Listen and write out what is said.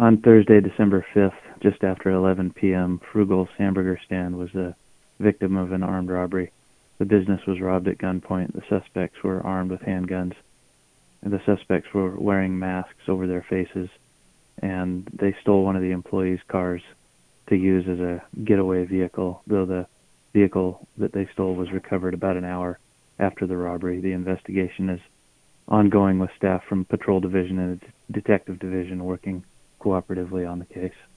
On Thursday, December 5th, just after 11 p.m., Frugal's hamburger stand was the victim of an armed robbery. The business was robbed at gunpoint. The suspects were armed with handguns, and the suspects were wearing masks over their faces, and they stole one of the employees' cars to use as a getaway vehicle, though the vehicle that they stole was recovered about an hour after the robbery. The investigation is ongoing with staff from Patrol Division and the Detective Division working cooperatively on the case.